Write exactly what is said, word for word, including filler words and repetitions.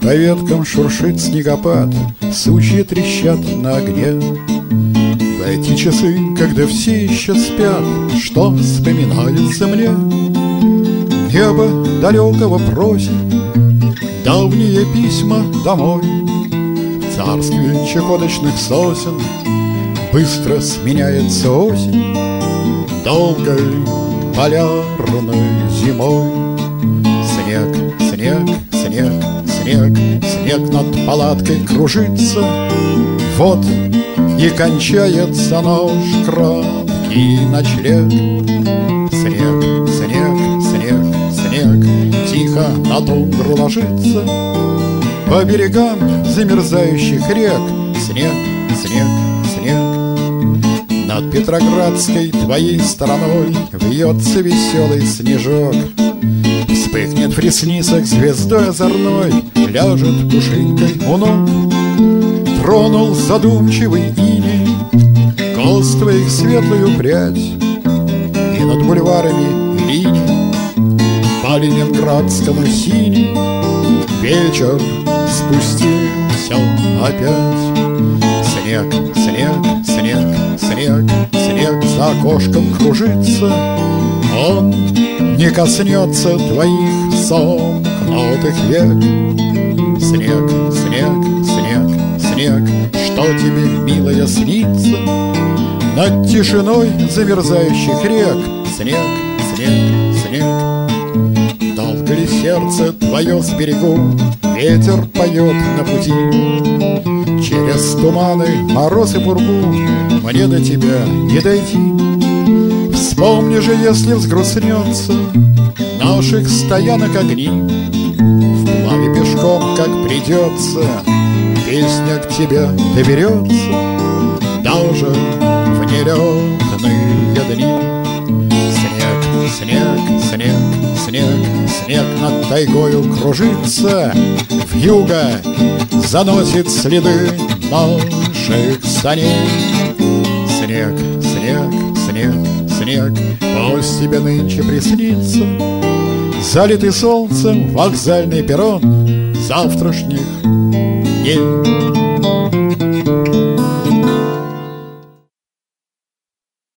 По веткам шуршит снегопад, сучья трещат на огне. В эти часы, когда все еще спят, что вспоминается мне? Небо далекого просит давние письма домой. В царстве чахоточных сосен быстро сменяется осень долгой полярной зимой. Снег, снег, снег, снег, снег над палаткой кружится. Вот и кончается наш краткий ночлег. Снег, снег, снег, снег тихо на тундру ложится. По берегам замерзающих рек снег, снег, снег. Над Петроградской твоей стороной вьется веселый снежок. Вспыхнет в ресницах звездой озорной, ляжет пушинкой у ног. Тронул задумчивый иней коз твоих светлую прядь, и над бульварами линий по ленинградскому синий вечер спустился опять. Снег, снег, снег, снег, снег за окошком кружится. Он не коснется твоих сомкнутых век. Снег, снег, снег, снег, что тебе, милая, снится над тишиной замерзающих рек? Снег, снег, снег. Долго ли сердце твое с берегу ветер поет на пути? Через туманы, мороз и пургу мне до тебя не дойти. Вспомни же, если взгрустнется наших стоянок огни, вплавь пешком, как придется, песня к тебе доберется даже в нелетные дни. Снег, снег, снег, снег, снег над тайгою кружится. Вьюга заносит следы наших саней. Снег, снег, снег, снег, пусть тебе нынче приснится залитый солнцем вокзальный перрон завтрашних дней.